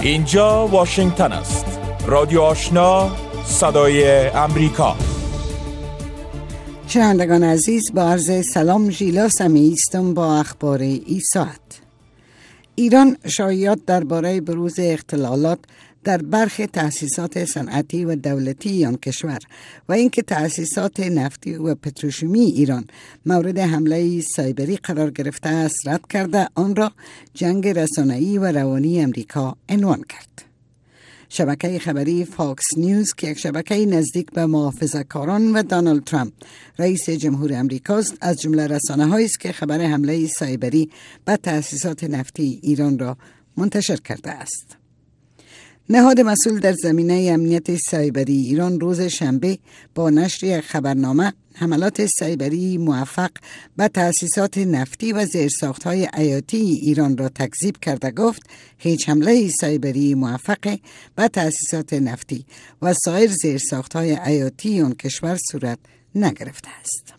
اینجا واشنگتن است. رادیو آشنا، صدای امریکا. شنوندگان عزیز، با عرض سلام، ژیلا سمیعی هستم با اخبار این ساعت. ایران شایعات درباره بروز اختلالات در برخی تأسیسات صنعتی و دولتی آن کشور و اینکه تأسیسات نفتی و پتروشیمی ایران مورد حمله سایبری قرار گرفته است رد کرده آن را جنگ رسانه‌ای و روانی امریکا عنوان کرد. شبکه خبری فاکس نیوز که یک شبکه نزدیک به محافظه‌کاران و دونالد ترامپ رئیس جمهور امریکاست، از جمله رسانه‌هایی است که خبر حمله سایبری به تأسیسات نفتی ایران را منتشر کرده است. نهاد مسئول در زمینه امنیت سایبری ایران روز شنبه با نشر یک خبرنامه حملات سایبری موفق به تأسیسات نفتی و زیرساخت‌های حیاتی ایران را تکذیب کرده گفت هیچ حمله سایبری موفق به تأسیسات نفتی و سایر زیرساخت‌های حیاتی آن کشور صورت نگرفته است.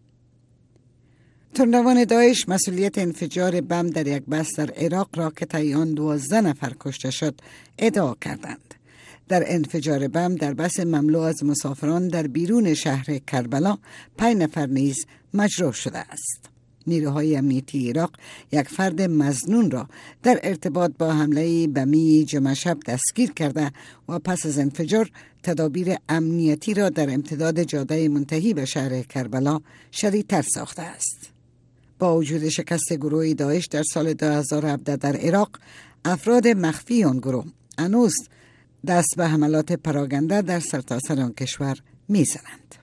تندروان داعش مسئولیت انفجار بم در یک بس در عراق را که طی آن 12 نفر کشته شد ادعا کردند. در انفجار بم در بس مملو از مسافران در بیرون شهر کربلا 5 نفر نیز مجروح شده است. نیروهای امنیتی عراق یک فرد مظنون را در ارتباط با حمله بمی جمعه شب دستگیر کرده و پس از انفجار تدابیر امنیتی را در امتداد جاده منتهی به شهر کربلا شدیدتر ساخته است. با وجود شکست گروه داعش در سال 2017 در عراق، افراد مخفی آن گروه هنوز دست به حملات پراگنده در سرتاسر آن کشور می‌زنند.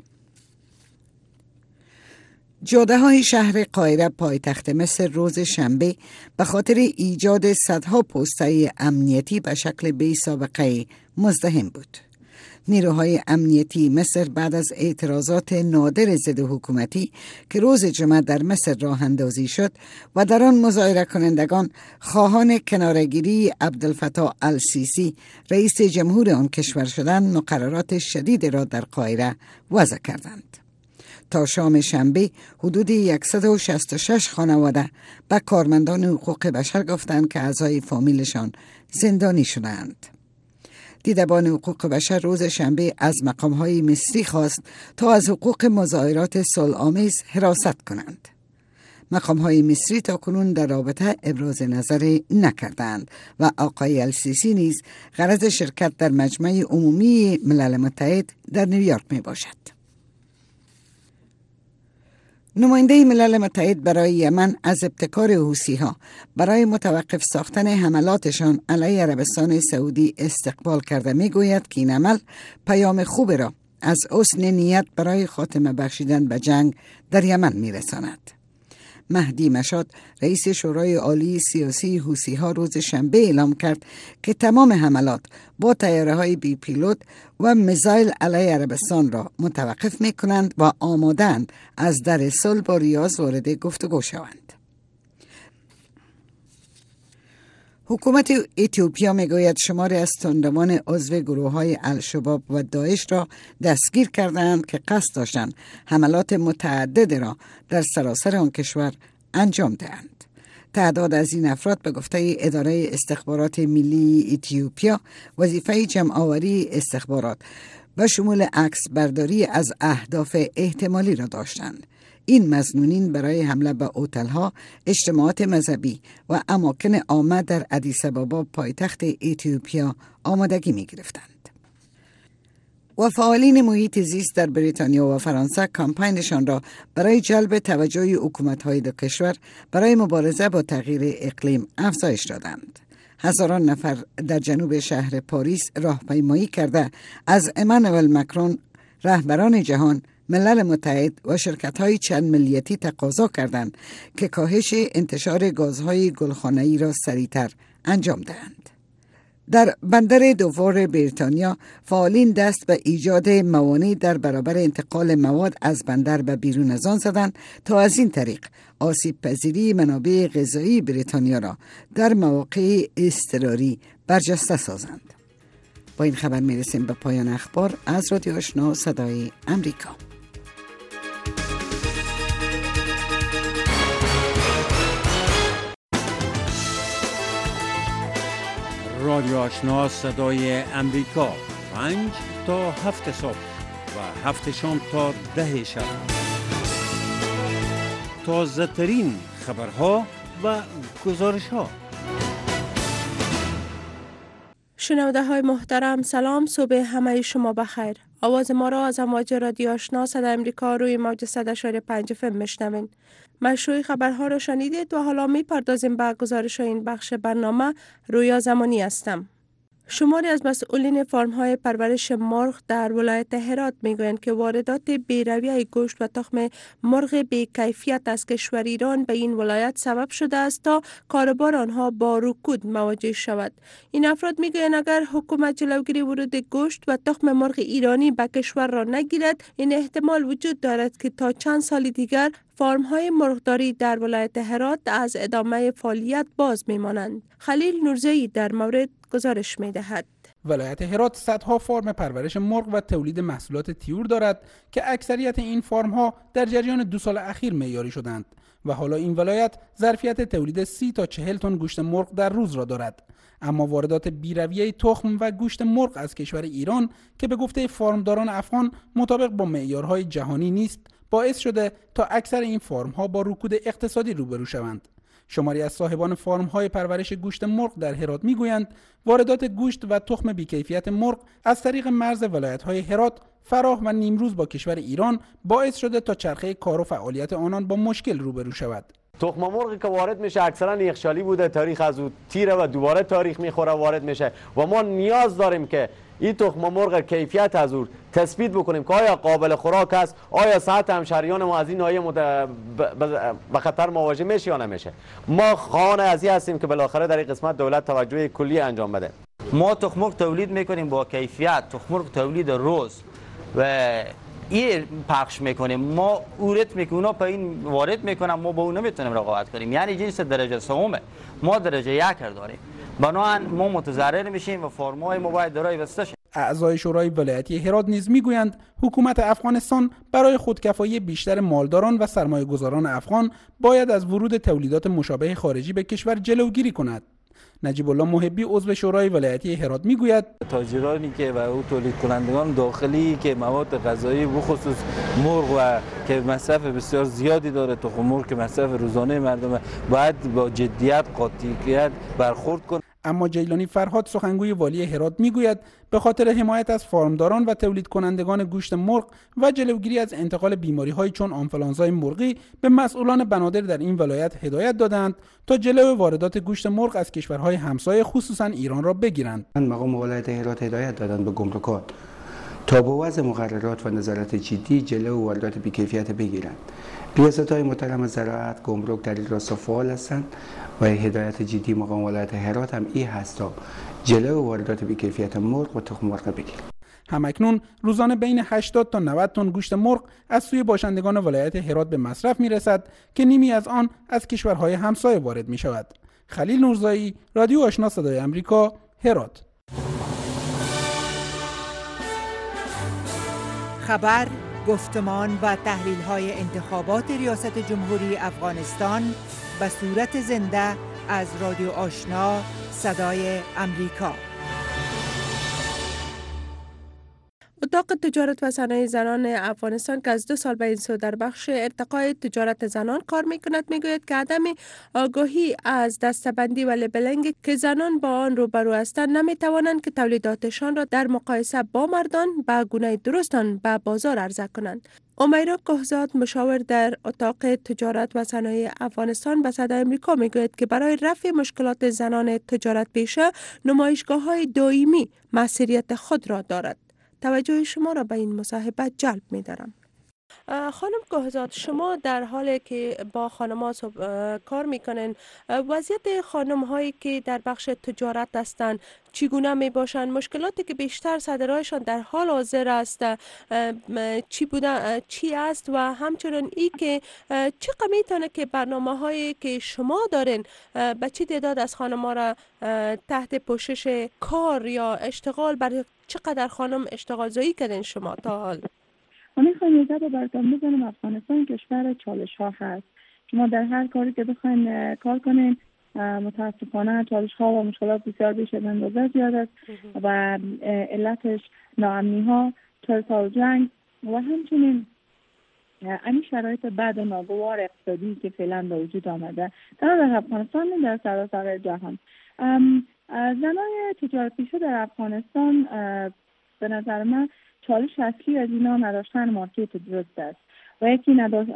جاده‌های شهر قاهره پایتخت مصر روز شنبه به خاطر ایجاد صدها پوسته امنیتی به شکل بی سابقه مزدحم بود. نیروهای امنیتی مصر بعد از اعتراضات نادر ضد حکومتی که روز جمعه در مصر راه اندازی شد و در آن مظاهره کنندگان خواهان کناره‌گیری عبدالفتاح السیسی رئیس جمهور آن کشور شدند، مقررات شدید را در قاهره وضع کردند. تا شام شنبه حدود 166 خانواده به کارمندان حقوق بشر گفتند که اعضای فامیلشان زندانی شدند. دیدبان حقوق بشر روز شنبه از مقام‌های مصری خواست تا از حقوق مظاهرات صلح‌آمیز حراست کنند. مقام‌های مصری تاکنون در رابطه ابراز نظر نکردند و آقای السیسی نیز غرض شرکت در مجمع عمومی ملل متحد در نیویورک می باشد. نماینده ملل متحد برای یمن از ابتکار حوثی‌ها برای متوقف ساختن حملاتشان علیه عربستان سعودی استقبال کرده میگوید که این عمل پیام خوب را از حسن نیت برای خاتمه بخشیدن به جنگ در یمن میرساند. مهدی مشاد رئیس شورای عالی سیاسی حوثی‌ها روز شنبه اعلام کرد که تمام حملات با طیاره‌های بی پیلوت و میزایل علیه عربستان را متوقف می‌کنند و آماده‌اند از در صلح با ریاض وارد گفتگو شوند. حکومت اتیوپیا میگوید شماری از تندروان عضو گروه‌های الشباب و داعش را دستگیر کردند که قصد داشتند حملات متعدد را در سراسر آن کشور انجام دهند. تعداد از این افراد به گفته اداره استخبارات ملی اتیوپیا وظیفه جمع‌آوری استخبارات و شمول عکس برداری از اهداف احتمالی را داشتند. این مظنونین برای حمله به هتل‌ها، اجتماعات مذهبی و اماکن عامه در ادیس آبابا پایتخت اتیوپیا آمادگی می‌گرفتند. و فعالین محیط زیست در بریتانیا و فرانسه کامپاینشان را برای جلب توجه حکومت‌های دو کشور برای مبارزه با تغییر اقلیم افزایش دادند. هزاران نفر در جنوب شهر پاریس راهپیمایی کرده از امانوئل مکرون، رهبران جهان، ملل متحد و شرکت‌های چند ملیتی تقاضا کردند که کاهش انتشار گازهای گلخانه‌ای را سریعتر انجام دهند. در بندر دوور بریتانیا فعالین دست به ایجاد موانع در برابر انتقال مواد از بندر به بیرون از آن زدند تا از این طریق آسیب پذیری منابع غذایی بریتانیا را در مواقع اضطراری برجسته سازند. با این خبر میرسیم به پایان اخبار از رادیو آشنا صدای امریکا. رادیو آشنا صدای امریکا 5 تا 7 صبح و 7 شام تا 10 شب. تازه ترین خبرها و گزارش ها. شنونده های محترم سلام، صبح همه شما بخیر. آواز ما را از امواج رادیو آشنا صدای امریکا روی موج 100.5 FM میشنوین. مشروع خبرها را شنیدید و حالا می پردازیم به گزارش این بخش برنامه. رویا زمانی هستم. شماری از مسئولین فارم‌های پرورش مرغ در ولایت هرات میگویند که واردات بی‌رویه گوشت و تخم مرغ بی‌کیفیت از کشور ایران به این ولایت سبب شده است تا کاروبار آنها با رکود مواجه شود. این افراد میگویند اگر حکومت جلوگیری ورود گوشت و تخم مرغ ایرانی به کشور را نگیرد، این احتمال وجود دارد که تا چند سال دیگر فارم‌های مرغداری در ولایت هرات از ادامه فعالیت باز میمانند. خلیل نورزی در مورد گزارش می‌دهد. ولایت هرات صدها فرم پرورش مرغ و تولید محصولات طیور دارد که اکثریت این فرم‌ها در جریان 2 سال اخیر معیاری شدند و حالا این ولایت ظرفیت تولید 30 تا 40 تن گوشت مرغ در روز را دارد. اما واردات بی‌رویه تخم و گوشت مرغ از کشور ایران که به گفته فارمداران افغان مطابق با معیارهای جهانی نیست، باعث شده تا اکثر این فرم‌ها با رکود اقتصادی روبرو شوند. شماری از صاحبان فارم‌های پرورش گوشت مرغ در هرات می‌گویند واردات گوشت و تخم بی‌کیفیت مرغ از طریق مرز ولایت‌های هرات، فراه و نیمروز با کشور ایران باعث شده تا چرخه کار و فعالیت آنان با مشکل روبرو شود. تخم مرغی که وارد میشه اکثرا یخچالی بوده، تاریخ از او تیره و دوباره تاریخ میخوره وارد میشه و ما نیاز داریم که این تخم مرغ کیفیت از او تثبیت بکنیم که آیا قابل خوراک است، آیا صحت همشهریان ما از این ناحیه به خطر مواجه میشه یا نمیشه. ما خواهان از این هستیم که بالاخره در این قسمت دولت توجه کلی انجام بده. ما تخم مرغ تولید میکنیم با کیفیت، تخم مرغ تولید روز و این پخش میکنیم. ما اورت میکنیم، اونا پا این وارد میکنن، ما با اون نمیتونیم رقابت کنیم. یعنی جنس درجه سومه، ما درجه 1 داریم، بنابراین ما متضرر میشیم و فرمای ما باید درای بسته شه. اعضای شورای ولایتی هرات نیز میگویند حکومت افغانستان برای خودکفایی بیشتر مالداران و سرمایه‌گذاران افغان باید از ورود تولیدات مشابه خارجی به کشور جلوگیری کند. نجیب الله محبی عضو شورای ولایتی هرات میگوید تاجرانی که و او تولید کنندگان داخلی که مواد غذایی بخصوص مرغ و که مصرف بسیار زیادی داره، تخم مرغ که مصرف روزانه مردم، باید با جدیت قاطعیت برخورد کنند. اما جیلانی فرهاد سخنگوی والی هرات میگوید به خاطر حمایت از فارمداران و تولید کنندگان گوشت مرغ و جلوگیری از انتقال بیماری‌های چون آنفولانزای مرغی به مسئولان بنادر در این ولایت هدایت دادند تا جلوی واردات گوشت مرغ از کشورهای همسایه خصوصا ایران را بگیرند. مقام ولایت هرات هدایت دادند به گمرکات تا با وضع مقررات و نظارت جدی جلوی واردات بی‌کیفیت بگیرند. ریاست‌های محترم زراعت، گمرک در این راستا فعال هستند و هدایت جدی مقام ولایت هرات هم این هست تا جلوی واردات بی‌کیفیت مرغ و تخم مرغ بگیرند. همکنون روزانه بین 80 تا 90 تن گوشت مرغ از سوی باشندگان ولایت هرات به مصرف می‌رسد که نیمی از آن از کشورهای همسایه وارد می‌شود. خلیل نورزایی، رادیو آشنا صدای امریکا، هرات. خبر، گفتمان و تحلیل‌های انتخابات ریاست جمهوری افغانستان به صورت زنده از رادیو آشنا صدای امریکا. اتاق تجارت و صنایع زنان افغانستان که از 2 سال به این سو در بخش ارتقای تجارت زنان کار میکند میگوید که عدم آگاهی از دسته‌بندی و لیبلینگ که زنان با آن روبرو هستند نمیتوانند که تولیداتشان را در مقایسه با مردان به گونه درست به بازار عرضه کنند. امیرا کهزاد مشاور در اتاق تجارت و صنایع افغانستان به صدای امریکا میگوید که برای رفع مشکلات زنان تجارت پیشه نمایشگاه‌های دائمی مسئولیت خود را دارد. توجه شما را به این مصاحبه جلب می دارم. خانم کهزاد، شما در حالی که با خانم‌ها کار میکنین، وضعیت خانم‌هایی که در بخش تجارت هستند چگونه می باشند؟ مشکلاتی که بیشتر صدرایشان در حال حاضر است چی است و همچنین ای که چقدر میتونه که برنامه‌هایی که شما دارین به چه تعداد از خانم‌ها را تحت پوشش کار یا اشتغال، برای چقدر خانم اشتغال زایی کردین شما تا حال؟ من میخوایم به براتون بزنم افغانستان کشور چالش ها هست. شما در هر کاری که بخواین کار کنین متاسفانه چالش ها و مشکلات بسیار بیش از اندازه زیاد است و علتش ناامنی ها، 40 سال جنگ و همچنین این شرایط بد و ناگوار اقتصادی که فعلا به وجود آمده در افغانستان در سراسر جهان. زنای تجارت پیشه در افغانستان به نظر من چالش اصلی از اینا نداشتن مارکت درست است و یکی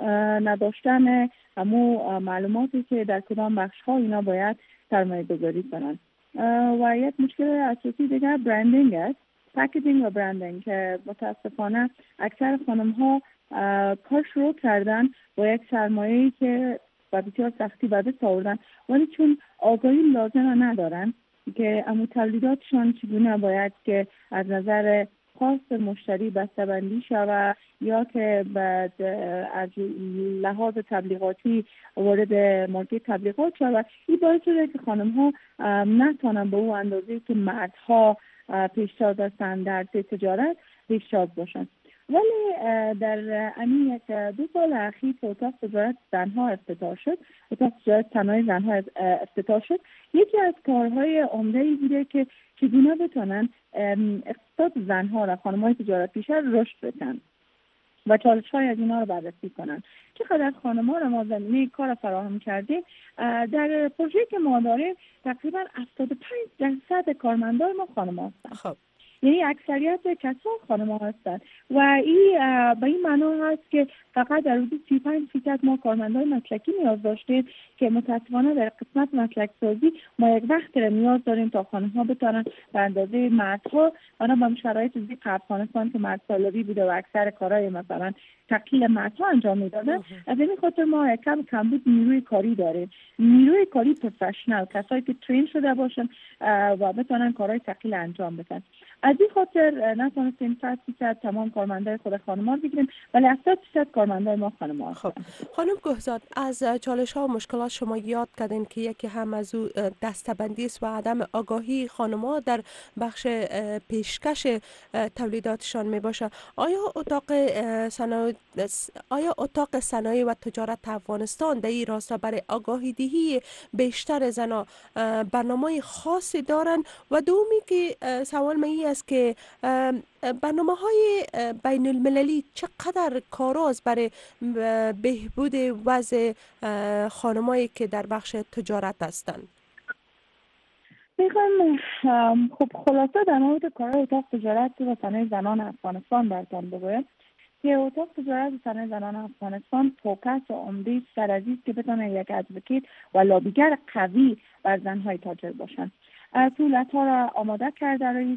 نداشتن همو معلوماتی که در کدام بخش ها اینا باید سرمایه گذاری کنند. و یک مشکل اساسی دیگر برندینگ است، پکیجینگ و برندینگ، که متاسفانه اکثر خانم ها کار شروع کردن با یک سرمایه‌ای که با بسیار سختی به دست آوردن، ولی چون آگاهی لازم ندارن که امو تولیداتشان چگونه باید که از نظر خاص مشتری بسته‌بندی شود یا که بعد از لحاظ تبلیغاتی وارد مارکت تبلیغات شود، این باعث شده که خانم ها نتونن به اون اندازه که مردها پیشتاز هستند در تجارت پیشتاز باشند. ولی در همین 1-2 سال اخیر که اتاق تجارت زنها افتتاح شد، اتاق تجارت صنایع زنها افتتاح شد، یکی از کارهای عمده‌ای بوده که چگونه بتونن اقتصاد زنها و خانم‌های تجارت پیشه رشد بدن و چالش‌های از اینا رو بررسی کنن. چقدر خانم‌ها رو ما زمینه کار فراهم کردیم. در پروژه‌ای که ما داریم تقریبا 75% کارمندان ما خانم‌ها هستند. خب یعنی اکثریت کسان خانم‌ها هستند و این به این معنا هست که فقط در حدود 35% ما کارمندان مسلکی نیاز داشتیم که متأسفانه در قسمت مسلک سازی ما یک وقت نیاز داریم تا خانم‌ها بتونن به اندازه مردها، اونا با شرایط ضیق افغانستان که مرد سالاری بوده و اکثر کارهای مثلا تقلیل مردها انجام میدادن، از این خاطر ما کمبود نیروی کاری داریم، نیروی کاری پروفشنال، کسایی که ترین شده باشن و بتونن کارهای تقلیل انجام بدن. از این خاطر نتونستیم 100% تمام کارمندای خود خانم‌ها بگیریم، ولی 80% کارمندای ما خانم‌ها هستن. خب خانم گهزاد، از چالش‌ها و مشکلات شما یاد کردین که یکی هم از او دسته‌بندی است و عدم آگاهی خانم‌ها در بخش پیشکش تولیداتشان میباشه. آیا اتاق صنایع و تجارت افغانستان در این راستا برای آگاهی دهی بیشتر زنان برنامه خاصی دارن؟ و دومی که سوال من است که برنامه‌های بین المللی چقدر کاراست برای بهبود وضع خانمایی که در بخش تجارت هستند؟ میخوام خب خلاصه در مورد کارهای اتاق تجارت و صنایع زنان افغانستان براتون بگویم که اتاق تجارت و صنایع زنان افغانستان فوکس و عمده سر از است که بتونه یک ادوکیت و لابیگر قوی بر زنهای تاجر باشند. سهولت‌ها را آماده کرده رئیس.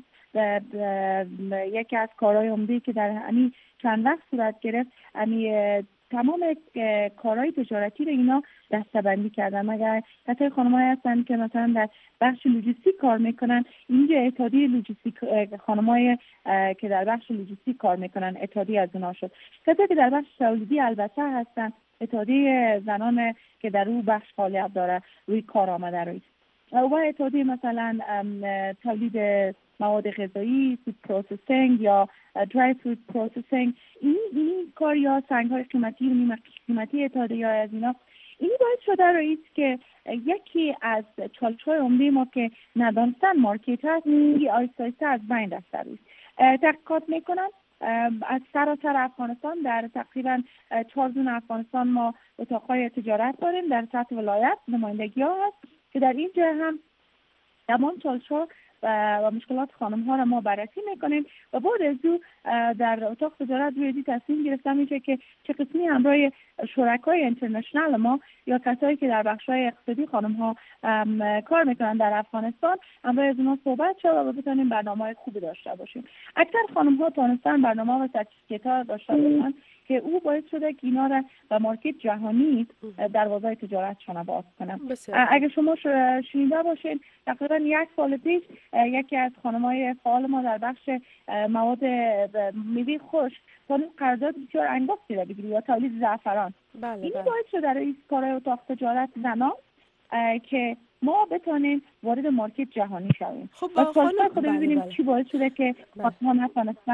یکی از کارهای عمده که در همین چند وقت صورت گرفت، تمام کارهای تجارتی رو اینا دسته‌بندی کردن. مگر کسای خانم‌هایی هستن که مثلا در بخش لوجستیک کار میکنن، اینجا اتحادیه لوجستیک خانم‌های که در بخش لوجستیک کار میکنن اتحادیه از اونها شد. کسایی که در بخش تولیدی البته هستن، اتحادیه زنان که در اون بخش فعالیت داره روی کار آمده روی و اتحادیه مثلا تولید مواد غذایی، فود پروسسینگ یا درای فود پروسسینگ، این کار یا سنگ‌های قیمتی و نیمه قیمتی اتحادیه از اینا، این باعث شده رئیس که یکی از چالش‌های عمده ما که ندانستن مارکت هست، این آیسته از بین رفته رئیس. تحقیقات میکنن از سراسر افغانستان، در تقریبا 4 زون افغانستان ما اتاق‌های تجارت داریم، در سطح ولایت نمایندگی‌ها هست که در اینجا هم تمام چالش‌ها و مشکلات خانم‌ها را ما بررسی میکنیم و بعد از او در اتاق تجارت روی تصمیم گرفته میشه که چه قسمی همراه شرکای اینترنشنال ما یا کسایی که در بخش‌های اقتصادی خانم‌ها کار میکنن در افغانستان همراه از اونها صحبت شد و بتونیم برنامه‌های خوبی داشته باشیم. اکثر خانم‌ها تونستن برنامه و سرتیفیکت‌ها داشته باشن که او باعث شده که اینا را به مارکت جهانی دروازه تجارتشون باز کنن. اگه شما شنیده باشین تقریبا 1 سال پیش یکی از خانم‌های فعال ما در بخش مواد میوه خشک تونست قرارداد بسیار انگفتی را بگیره یا تولید زعفران. این باعث شده در این کارهای اتاق تجارت زنان که ما بتونیم وارد مارکت جهانی شویم. خب خانم ببینیم چی باعث شده که خانم‌ها نتونستن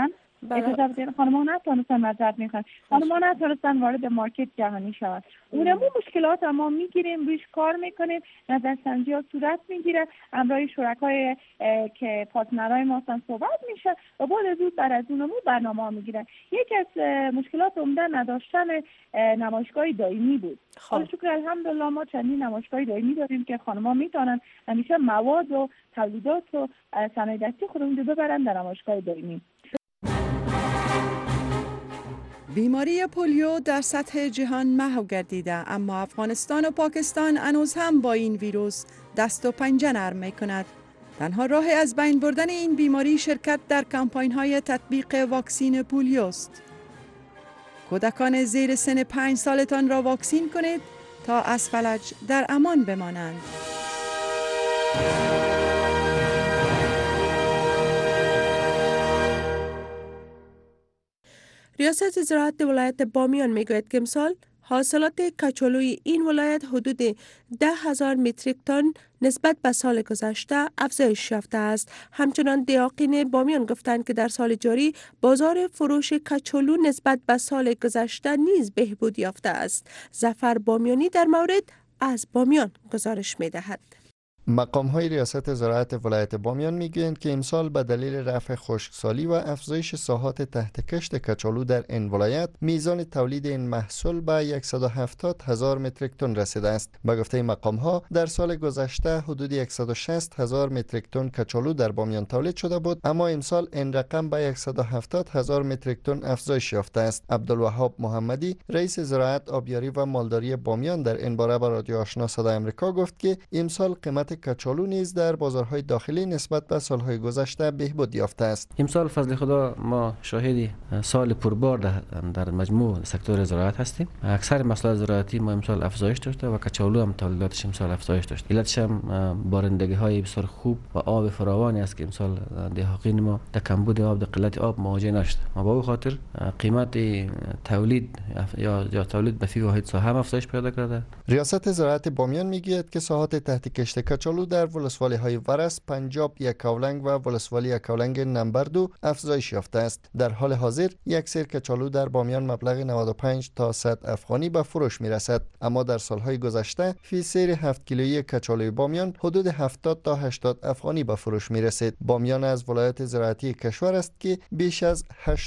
اجازه بدین، خانم‌ها نتونستن مذهب میخوان، خانم‌ها نتونستن وارد مارکت جهانی شوند. اونمو مشکلات ما میگیریم، روش کار میکنیم، نظرسنجی ها صورت میگیره، همراه شرکای که پارتنرای ما هستن صحبت میشه و بعد زود بعد از اونمو برنامه ها میگیرن. یکی از مشکلات عمده نداشتن نمایشگاه دائمی بود. حالا شکر الحمدلله ما چندین نمایشگاه دائمی داریم که خانم‌ها میتونن همیشه مواد و تولیدات و صنایع دستی خودمون رو ببرن در نمایشگاه دائمی. بیماری پولیو در سطح جهان محو گردیده، اما افغانستان و پاکستان هنوز هم با این ویروس دست و پنجه نرم می‌کند. تنها راه از بین بردن این بیماری شرکت در کمپاین‌های تطبیق واکسین پولیوست. کودکان زیر سن 5 سالتان را واکسین کنید تا از فلج در امان بمانند. ریاست زراعت ولایت بامیان میگوید که امسال حاصلات کچالوی این ولایت حدود 10,000 متریک تن نسبت به سال گذشته افزایش یافته است. همچنان دیاقین بامیان گفتند که در سال جاری بازار فروش کچالو نسبت به سال گذشته نیز بهبود یافته است. ظفر بامیانی در مورد از بامیان گزارش می‌دهد. مقام‌های ریاست زراعت ولایت بامیان میگویند که امسال به دلیل رفع خشکسالی و افزایش ساحات تحت کشت کچالو در این ولایت میزان تولید این محصول به 170,000 متریک تن رسیده است. به گفته مقام‌ها در سال گذشته حدود 160,000 متریک تن کچالو در بامیان تولید شده بود، اما امسال این رقم به 170,000 متریک تن افزایش یافته است. عبدالوهاب محمدی رئیس زراعت، آبیاری و مالداری بامیان در این باره به رادیو آشنا صدای آمریکا گفت که امسال قیمت کچالو نیز در بازارهای داخلی نسبت به سالهای گذشته بهبود یافته است. امسال فضل خدا ما شاهد سال پربار در مجموع سکتور زراعت هستیم. اکثر محصولات زراعتی ما امسال افزایش داشته و کچالو هم تولیداتش امسال افزایش داشت. علتش هم بارندگی های بسیار خوب و آب فراوانی است که امسال دهقان ما در کمبود آب، در قلت آب مواجه نشد. ما با خاطر قیمت تولید یا تولید به فی واحد ساحه هم افزایش پیدا کرده. ریاست زراعت بامیان میگوید که ساحات تحت کشت کچالو در ولسوالی های ورس، پنجاب، یکاولنگ و ولسوالی یکاولنگ نمبر 2 افزایش یافته است. در حال حاضر یک سیر کچالو در بامیان مبلغ 95 تا 100 افغانی به فروش می رسد، اما در سالهای گذشته فی سیر 7 کیلویی کچالوی بامیان حدود 70 تا 80 افغانی به فروش می رسید. بامیان از ولایت زراعتی کشور است که بیش از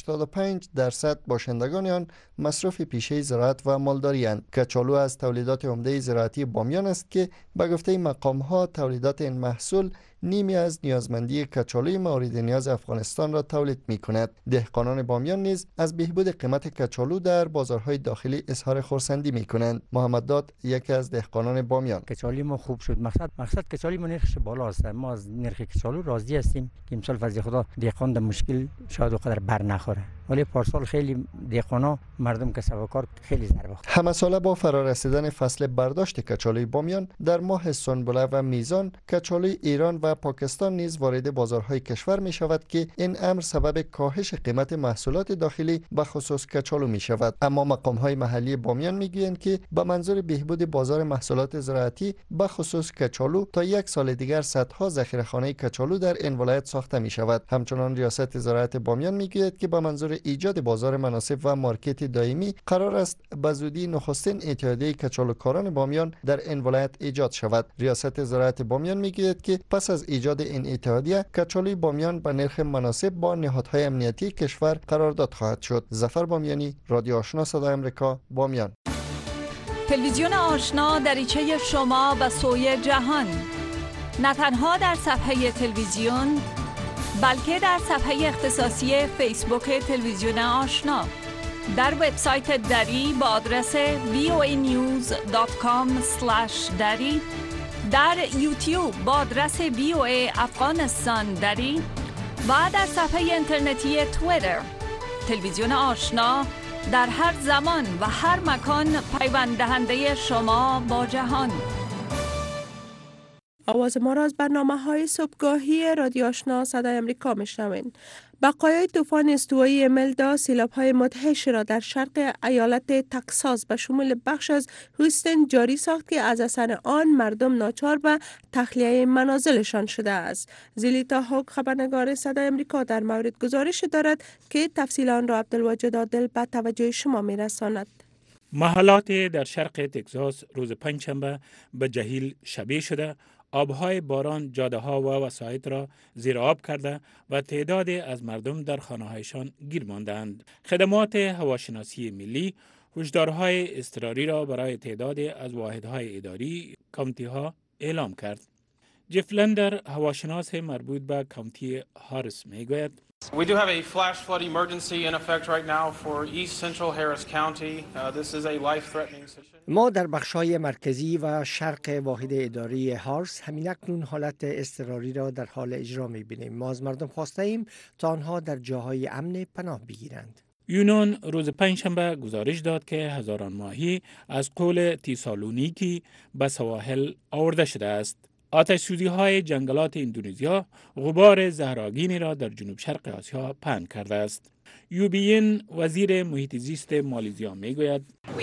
85% باشندگان آن مصرف پیشه زراعت و مالداری اند. کچالو از تولیدات عمده زراعتی بامیان است که به گفته مقام‌ها تولیدات این محصول نیمی از نیازمندی کچالوی مورد نیاز افغانستان را تولید می کند. دهقانان بامیان نیز از بهبود قیمت کچالو در بازارهای داخلی اظهار خرسندی می کنند. محمد داد یکی از دهقانان بامیان: کچالوی ما خوب شد. مقصد کچالوی ما نرخش بالا است. ما از نرخ کچالو راضی هستیم که امسال فضل خدا دهقان در مشکل شاید وقدر بر نخوره، ولی پارسال خیلی دهقانا مردم که سبکار خیلی ضربه خورد. همه ساله با فرارسیدن فصل برداشت کچالوی بامیان در ماه سنبله و میزان، کچالوی ایران و پاکستان نیز وارد بازارهای کشور می شود که این امر سبب کاهش قیمت محصولات داخلی به خصوص کچالو می شود. اما مقام‌های محلی بامیان می گویند که به منظور بهبود بازار محصولات زراعتی به خصوص کچالو تا یک سال دیگر صدها ذخیره‌خانه کچالو در این ولایت ساخته می شود. همچنان ریاست زراعت بامیان می گوید که به منظور ایجاد بازار مناسب و مارکت دائمی قرار است به زودی نخستین اتحادیه کچالوکاران بامیان در این ولایت ایجاد شود. ریاست زراعت بامیان می گوید که پس از ایجاد این اتحادیه کچالوی بامیان به نرخ مناسب با نهادهای امنیتی کشور قرارداد خواهد شد. ظفر بامیانی، رادیو آشنا صدای آمریکا، بامیان. تلویزیون آشنا دریچه شما به سوی جهان، نه تنها در صفحه تلویزیون بلکه در صفحه اختصاصی فیسبوک تلویزیون آشنا، در وبسایت دری با آدرس voanews.com/dari، در یوتیوب با آدرس VOA افغانستان دری و در صفحه اینترنتی توییتر. تلویزیون آشنا در هر زمان و هر مکان پیوند دهنده شما با جهان. آواز ما را از برنامه‌های صبحگاهی رادیو آشنا صدای آمریکا میشنوین. بقایای طوفان استوایی ملدا سیلاب‌های مدهش را در شرق ایالت تکساس به شمول بخش از هوستن جاری ساخت که از اثر آن مردم ناچار به تخلیه منازلشان شده است. زلیتا هوک خبرنگار صدای آمریکا در مورد گزارش دارد که تفصیل آن را عبدالواجد عادل به توجه شما می‌رساند. محلات در شرق تگزاس روز پنجشنبه به جهیل شبیه شده، آبهای باران جاده ها و وسایط را زیر آب کرده و تعدادی از مردم در خانه‌هایشان گیر ماندند. خدمات هواشناسی ملی هشدارهای اضطراری را برای تعدادی از واحدهای اداری کانتی ها اعلام کرد. جف لندر هواشناس مربوط به کانتی هارس میگوید We do have a flash flood emergency in effect right now for East Central Harris County. This is a life-threatening situation. ما در بخش‌های مرکزی و شرق واحد اداری هارس همین اکنون حالت اضطراری را در حال اجرا می‌بینیم. ما از مردم خواسته ایم تا آنها در جاهای امن پناه بگیرند. یونان روز پنجشنبه گزارش داد که هزاران ماهی از قول تیسالونیکی به سواحل آورده شده است. آتش‌سوزی‌های جنگلات اندونزیا غبار زهرآگینی را در جنوب شرق آسیا پهن کرده است. یوبین وزیر محیط زیست مالزیا میگوید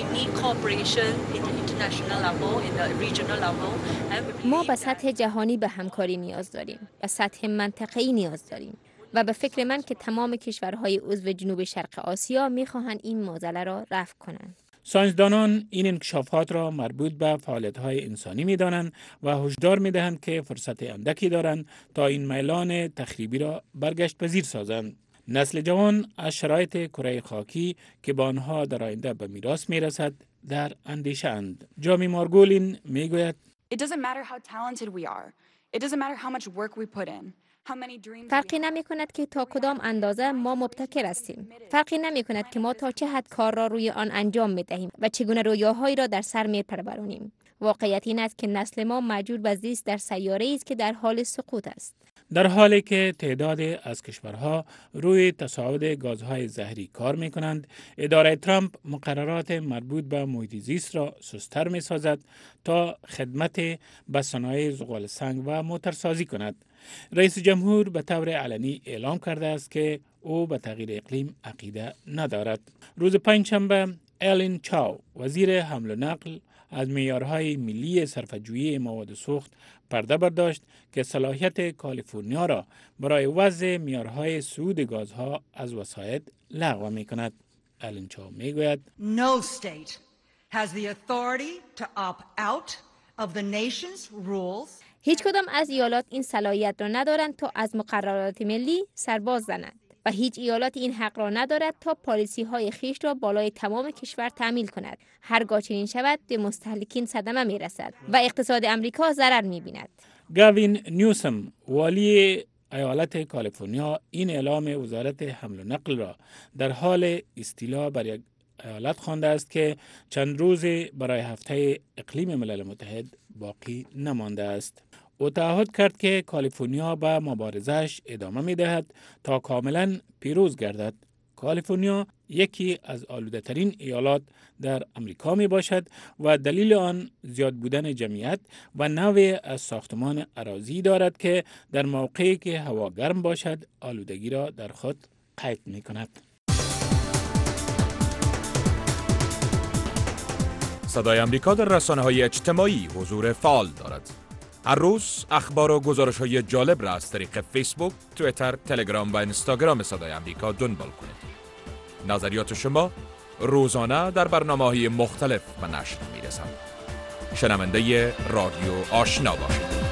ما به سطح جهانی به همکاری نیاز داریم، به سطح منطقه‌ای نیاز داریم و به فکر من که تمام کشورهای عضو جنوب شرق آسیا می‌خواهند این معضله را رفع کنند. ساینسدانان این انکشافات را مربوط به فعالیت‌های انسانی می‌دانند و هشدار می‌دهند که فرصت اندکی دارند تا این میلان تخریبی را برگشت پذیر سازند. نسل جوان از شرایط کره خاکی که با آنها در آینده به میراث می‌رسد در اندیشه اند. جامی مارگولین می‌گوید It doesn't matter how talented we are. It doesn't matter how much work we put in. فرقی نمی کند که تا کدام اندازه ما مبتکر هستیم. فرقی نمی کند که ما تا چه حد کار را روی آن انجام می دهیم و چگونه رویاهایی را در سر می پرورانیم. واقعیت این است که نسل ما مجبور به زیست در سیاره‌ای است که در حال سقوط است. در حالی که تعدادی از کشورها روی تصاعد گازهای زهری کار می کنند، اداره ترامپ مقررات مربوط به محیط زیست را سست‌تر می سازد تا خدمت به صنایع زغال سنگ و موترسازی کند. رئیس جمهور به طور علنی اعلام کرده است که او به تغییر اقلیم عقیده ندارد. روز پنجشنبه ایلین چاو وزیر حمل و نقل از معیارهای ملی صرفه‌جویی مواد سوخت پرده برداشت که صلاحیت کالیفرنیا را برای وضع معیارهای صعود گازها از وسایط لغو می‌کند. ایلین چاو میگوید No state has the authority to opt out of the nation's rules. هیچ کدام از ایالات این صلاحیت را ندارند تا از مقررات ملی سرباز زنند و هیچ ایالات این حق را ندارد تا پالیسی های خیش را بالای تمام کشور تعمیل کند. هرگاه چنین شود به مستهلکین صدمه می رسد و اقتصاد امریکا ضرر می بیند. گاوین نیوسم والی ایالت کالیفرنیا این اعلام وزارت حمل و نقل را در حال استیلا بر یک ایالت خوانده است که چند روز برای هفته اقلیم ملل متحد باقی نمانده است. او تعهد کرد که کالیفرنیا به مبارزه‌اش ادامه می‌دهد تا کاملاً پیروز گردد. کالیفرنیا یکی از آلوده‌ترین ایالات در امریکا می باشد و دلیل آن زیاد بودن جمعیت و نوع از ساختمان اراضی دارد که در موقعی که هوا گرم باشد آلودگی را در خود قید می کند. صدای آمریکا در رسانه‌های اجتماعی حضور فعال دارد. هر روز اخبار و گزارش‌های جالب را از طریق فیسبوک، توییتر، تلگرام و اینستاگرام صدای آمریکا دنبال کنید. نظریات شما روزانه در برنامه‌های مختلف به نشر می‌رسد. شنونده رادیو آشنا باشید.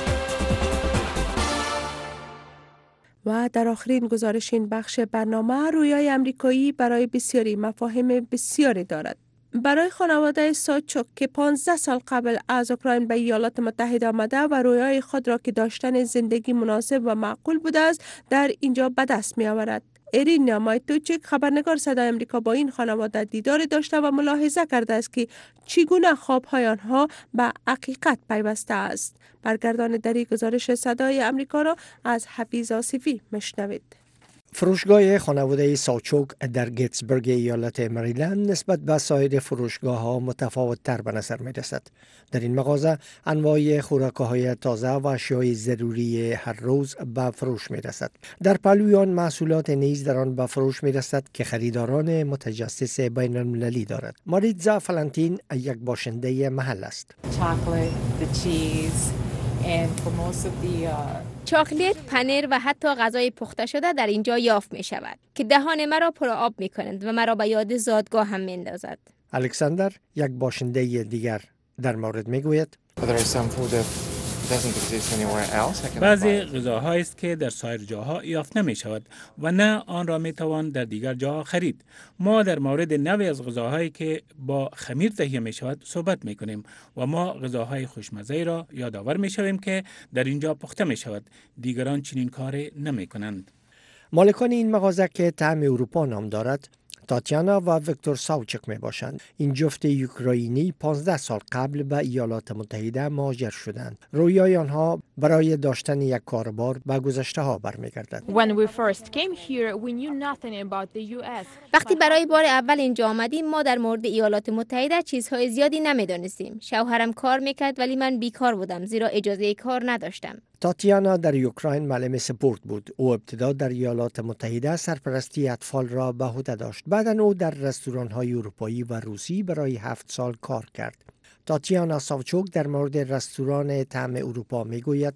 و در آخرین گزارش این بخش برنامه، رویای امریکایی برای بسیاری مفاهیم بسیاری دارد. برای خانواده ساچوک که 15 سال قبل از اوکراین به ایالات متحده آمده و رویای خود را که داشتن زندگی مناسب و معقول بوده است در اینجا به دست می آورد. ایرینا مایتوچیک خبرنگار صدای آمریکا با این خانواده دیدار داشته و ملاحظه کرده است که چگونه خوابهای آنها به حقیقت پیوسته است. برگردان دری گزارش صدای آمریکا را از حفیظ آصفی مشنوید. فروشگاه خانواده ساوچوک در گیتسبرگ ایالت مریلند نسبت به سایر فروشگاه ها متفاوت تر به نظر می رسد. در این مغازه انواع خوراک‌های تازه و اشیاء ضروری هر روز به فروش می رسد. در پهلوی آن محصولات نیز در آن به فروش می رسد که خریداران متجسس بین المللی دارد. ماریتزا فلنتین یک باشنده محل است. چاکلت، پنیر و حتی غذای پخته شده در اینجا یافت می شود که دهان مرا پر آب می کنند و مرا به یاد زادگاه هم می اندازد. الکساندر یک باشنده دیگر در مورد می گوید بعضی غذاهایی است که در سایر جاها یافت نمی شود و نه آن را می توان در دیگر جاها خرید. ما در مورد نوعی از غذاهایی که با خمیر تهیه می شود صحبت می کنیم و ما غذاهای خوشمزه را یادآور می شویم که در اینجا پخته می شود. دیگران چنین کاری نمی کنند. مالکان این مغازه که طعم اروپا نام دارد تاتیانا و ویکتور ساوچک می باشند. این جفت اوکراینی 15 سال قبل به ایالات متحده مهاجر شدند. رویای آنها برای داشتن یک کاربار به گذشته ها برمیگردد. وقتی برای بار اول اینجا آمدیم ما در مورد ایالات متحده چیزهای زیادی نمیدانستیم. شوهرم کار میکرد ولی من بیکار بودم زیرا اجازه کار نداشتم. تاتیانا در اوکراین معلم سپورت بود. او ابتدا در ایالات متحده سرپرستی اطفال را به عهده داشت. بعدا او در رستوران‌های اروپایی و روسی برای 7 سال کار کرد. تاتیانا ساوچوک در مورد رستوران طعم اروپا میگوید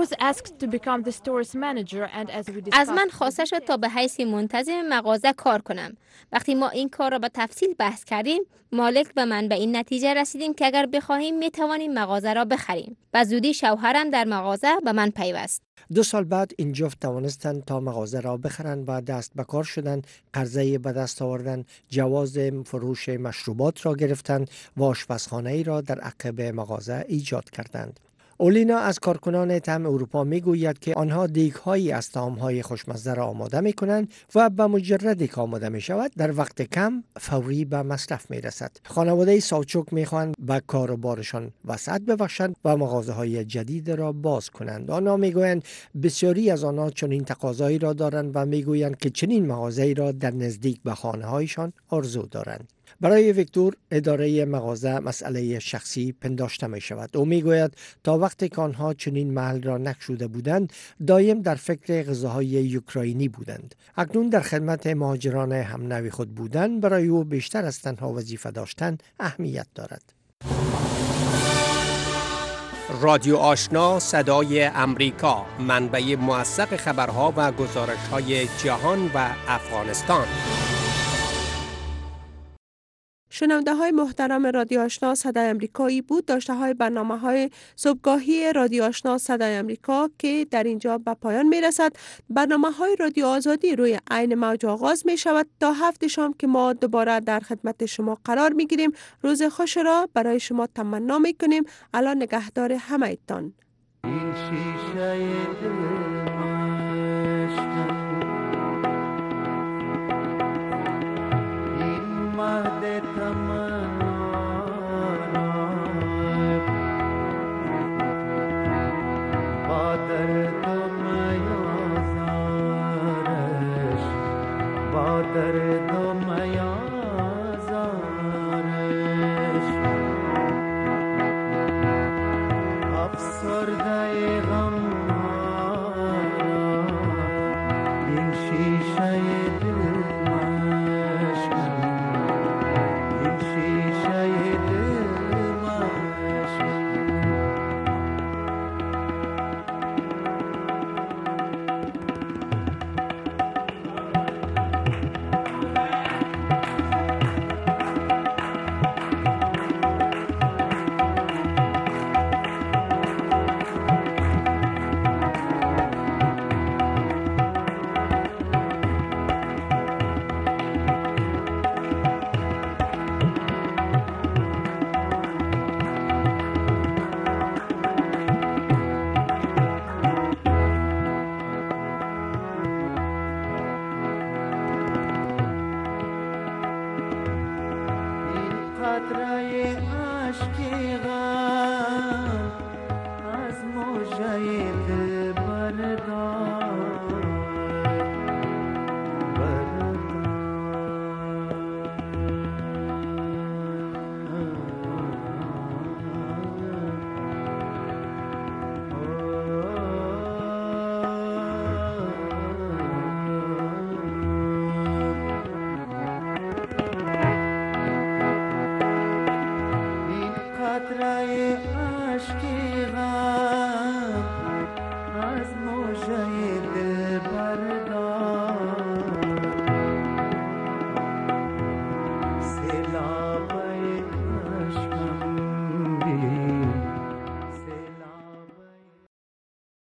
از من خواسته شد تا به حیث منتظم مغازه کار کنم. وقتی ما این کار را به تفصیل بحث کردیم، مالک و من به این نتیجه رسیدیم که اگر بخواهیم می توانیم مغازه را بخریم. و زودی شوهرم در مغازه به من پیوست. 2 سال بعد این جفت توانستند تا مغازه را بخرند و دست به کار شدند، قرضه به دست آوردند، جواز فروش مشروبات را گرفتند و آشپزخانه‌ای را در عقب مغازه ایجاد کردند. اولینا از کارکنان طعم اروپا میگوید که آنها دیگ‌هایی از طعام‌های خوشمزه را آماده می‌کنند و به مجردی که آماده می‌شود در وقت کم فوری به مصرف می‌رسد. خانواده ساوچوک می‌خواهند به کاروبارشان وسعت ببخشند و مغازه‌های جدید را باز کنند. آنها میگویند بسیاری از آنها چنین تقاضایی را دارند و میگویند که چنین مغازه‌ای را در نزدیک به خانه‌هایشان آرزو دارند. برای ویکتور اداره مغازه مسئله شخصی پنداشته می شود. او می گوید تا وقتی که آنها چنین محل را نگشوده بودند دایم در فکر غذاهای اوکراینی بودند. اکنون در خدمت مهاجران همنوع خود بودن برای او بیشتر از تنها وظیفه داشتن اهمیت دارد. رادیو آشنا صدای امریکا، منبع موثق خبرها و گزارش‌های جهان و افغانستان. شنونده های محترم رادیو آشنا صدای امریکایی بود. داشته های برنامه های صبحگاهی رادیو آشنا صدای امریکا که در اینجا به پایان می رسد. برنامه های رادیو آزادی روی عین موج آغاز می شود تا 7 شام که ما دوباره در خدمت شما قرار می گیریم. روز خوش را برای شما تمنا می کنیم. الان نگهدار همه تان. قطره عشقی غم از موجه دل بردار